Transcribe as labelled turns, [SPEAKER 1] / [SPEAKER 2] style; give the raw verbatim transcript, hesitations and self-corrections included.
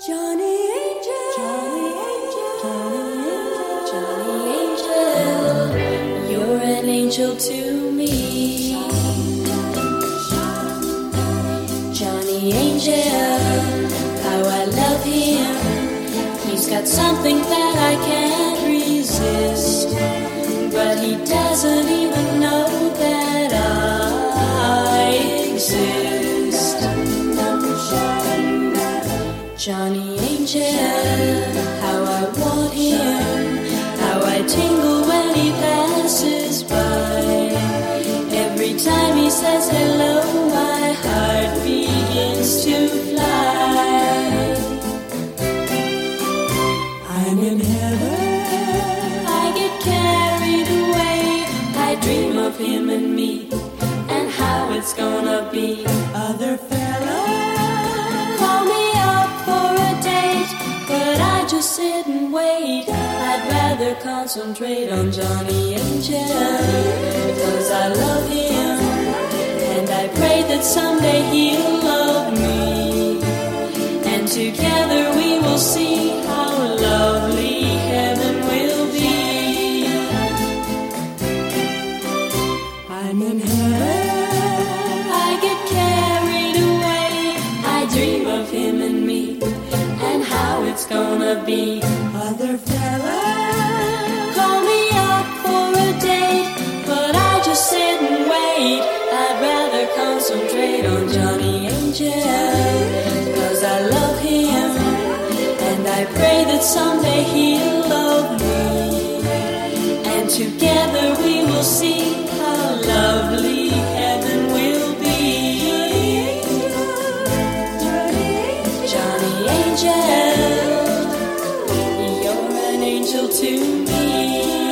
[SPEAKER 1] Johnny Angel, Johnny Angel, Johnny Angel, you're an angel to me. Johnny Angel, how I love him. He's got something that I can't resist, but he doesn't even know that I exist. Johnny Angel, how I want him, how I tingle when he passes by. Every time he says hello, my heart begins to fly. I'm in heaven, I get carried away. I dream of him and me, and how it's gonna be. Other fellas call me up for a date, but I just sit and wait. I'd rather concentrate on Johnny Angel, because I love him, and I pray that someday he'll love me, and together we will see how lovely heaven will be. I'm in heaven, I get carried away. I dream of him and me, and how it's gonna be. Other fellas call me up for a date, but I just sit and wait. I'd rather concentrate on Johnny Angel, cause I love him, and I pray that someday he'll love me, and together we will see how lovely heaven will be. Johnny Angel, you're an angel to me.